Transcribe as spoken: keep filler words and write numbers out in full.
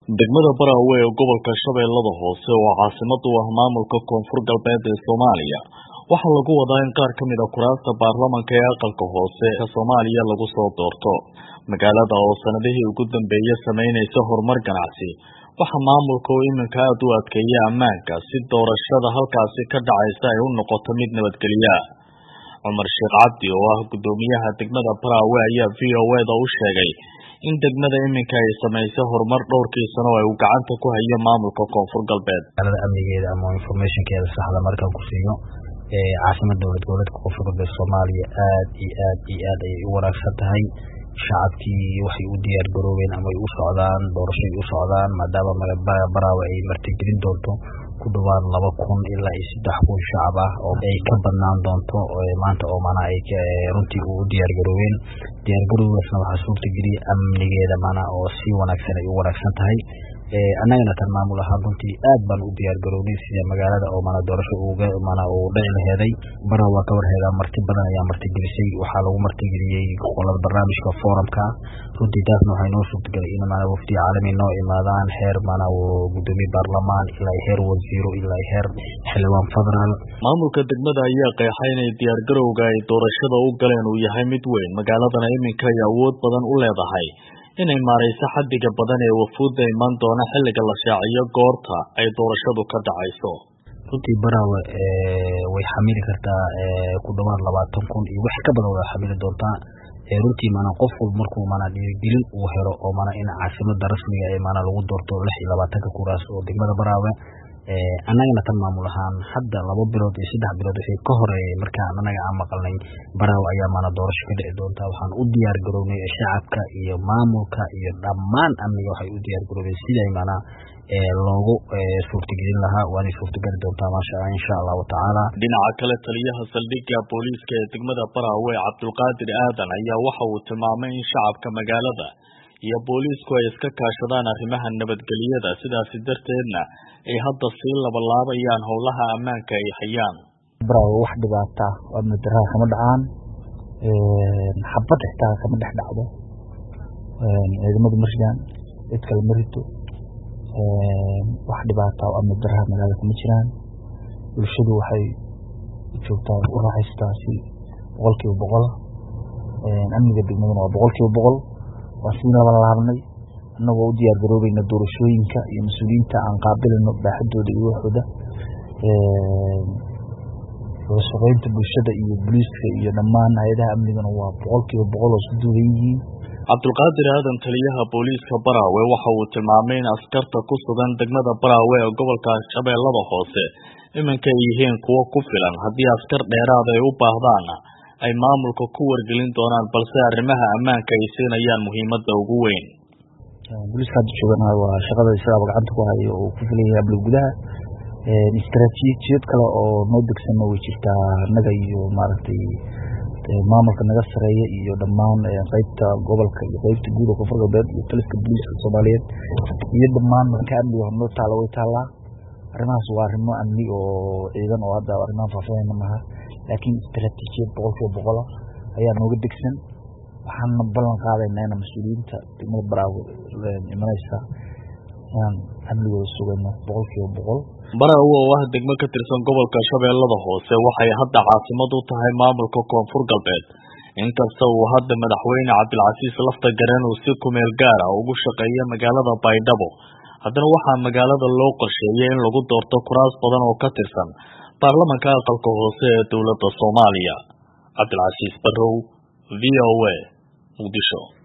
degmada Barawe ee gobolka Shabeellada Hoose oo caasimad u ah maamulka Koonfur Galbeed ee Soomaaliya waxaa lagu wadaa in qaar ka mid ah kuraasta baarlamaanka ee aqalka hoose ee Soomaaliya lagu soo doorto magaalada oo sanadihii ugu dambeeyay sameynaysa horumar ganacsi waxa maamulka oo iminka aad u adkeeyay ammaanka si doorashada halkaasi ka dhacaysa ay u noqoto mid nabadgelyo ah Umar Sheekh Cabdi oo ah gudoomiyaha degmada Barawe ayaa V O A da u sheegay in degmada iminka ay sameysay horumar dhowrkii sano ay u gacanta ku hayo maamulka Koonfur Galbeed amnigeeda ama informationkeeda saxda markaan ku siiyo ee caasimada dowlad goboleedka Koonfur Galbeed Soomaaliya aad iyo aad iyo aad ay u wanaagsan tahay shacabkii waxay u diyaar garoobeen ama ay u socdaan doorashay u socdaan maadaama magaalada Barawe ay martigelin doonto ku dhawaan laba kun ilaa saddex kun shacab ah oo ay ka banaan doonto maanta oo mana ay runtii u diyaar garoobeen diyaar garoobasna waxa suurtageliyay amnigeeda mana oo si wanaagsan ay u wanaagsan tahay ee anagana tan maamul ahaan runtii aad baan u diyaar garoobay sida magaalada oo mana doorasho uga mana oo dhici laheeday Barawe ka warheeda marti badan ayaa martigelisay waxa lagu martigeliyay qolada barnaamijka forumka runtii taasna waxay noo suurtagelay in mana wafdi caalami noo imaadaan heer mana oo gudoomiye baarlamaan ilaa heer wasiiro ilaa heer xildhibaan federal maamulka degmada ayaa qeexay inay diyaar garowga ay doorashada u galeen uu yahay mid weyn magaaladana iminka ay awood badan u leedahay inay maareyso xaddiga badan ee wafuudda iman doona xilliga la shaaciyo goorta ay doorashadu ka dhacayso runtii Barawe ee way xamili kartaa ee ku dhawaad labaatan kun iyo wax ka badan way xamili doontaa ee runtii mana qof walba markuu mana dhiirigelin uu helo oo mana in caasimada rasmiga ee mana lagu doorto lix iyo labaatan kuraas oo degmada Barawe ee anagana tan maamul ahaan hadda laba bilood iyo saddex bilood wixii ka horeeyay marka anaga aan maqalnay Barawe ayaa mana doorasho ka dhici doonta waxaan u diyaar garownay shacabka iyo maamulka iyo dhammaan amniga waxay u diyaar garoobeen sidii mana ee loogu suurtagelin lahaa waana suurtagali doontaa maasha Allah insha Allah taala dhinaca kale taliyaha saldhigga booliiska ee degmada Barawe Cabdulqaadir Aadan ayaa waxa uu tilmaamay in shacabka magaalada iyo booliisku ay iska kaashadaan arrimaha nabadgelyada sidaas darteedna ay hadda si laba laabayaan howlaha ammaanka ay hayaan Barawe wax dhibaata oo madaraha kama dhacaan ee xabad xitaa kama dhex dhacdo ee ciidamada marjaan cid kale marito ee wax dhibaata oo madaraha magaalada kuma jiraan bulshadu waxay joogtaa u raaxaystaa si boqolkiiba boqol ee amniga degmada waa boqolkiiba boqol واسينا بالله anagoo u diyaar garoobeyna doorashooyinka iyo mas'uuliyiinta aan qaabilno baaxadooda iyo waxooda ee oo shaqeynta bulshada iyo booliiska iyo dhammaan hay'adaha amniga waa boqolkiiba boqol oo suduuban yihiin Cabdulqaadir Aadan taliyaha booliiska Barawe waxa uu tilmaamay in askarta ku sugan degmada Barawe ee gobolka Shabeellada Hoose iminka yihiin kuwa ku filan haddii askar dheeraad ay u baahdaan ay maamulka ku wargelin doonaan balse arrimaha ammaanka ay siinayaan muhiimadda ugu weyn booliiska jooganaa waa shaqada isaga gacanta ku hayo oo ku filayay amniga gudaha ee istaraatiijiyad kale oo noo degsan oo jirtaa naga iyo maaragtay maamulka naga sareeya iyo dhammaan qaybta gobolka iyo qaybta guud ee Koonfur Galbeed iyo taliska booliiska Soomaaliyeed iyo dhammaan marka amniga noo taalo way taala arrimahaas waa arrimo amni oo ciidan oo hadda arrimaha faafayna maaha laakiin istaraatiijiyad boqolkiiba boqol ayaa nooga degsan waxaan ballan qaadaynaa in mas'uuliyiinta degmada Barawe imanaysa aan amniga sugayno boqolkiiba boqol Barawe oo ah degmo ka tirsan gobolka Shabeellada Hoose waxay hadda caasimad u tahay maamulka Koonfur Galbeed inkasta oo hadda madaxweyne Cabdilcasiis Laftagareen uu si ku meel gaar ah ugu shaqeeyo magaalada Baydhabo haddana waxaa magaalada loo qorsheeyay in lagu doorto kuraas badan oo ka tirsan baarlamaanka aqalka hoose ee dowladda Soomaaliya Cabdilcasiis Barrow V O A Muqdisho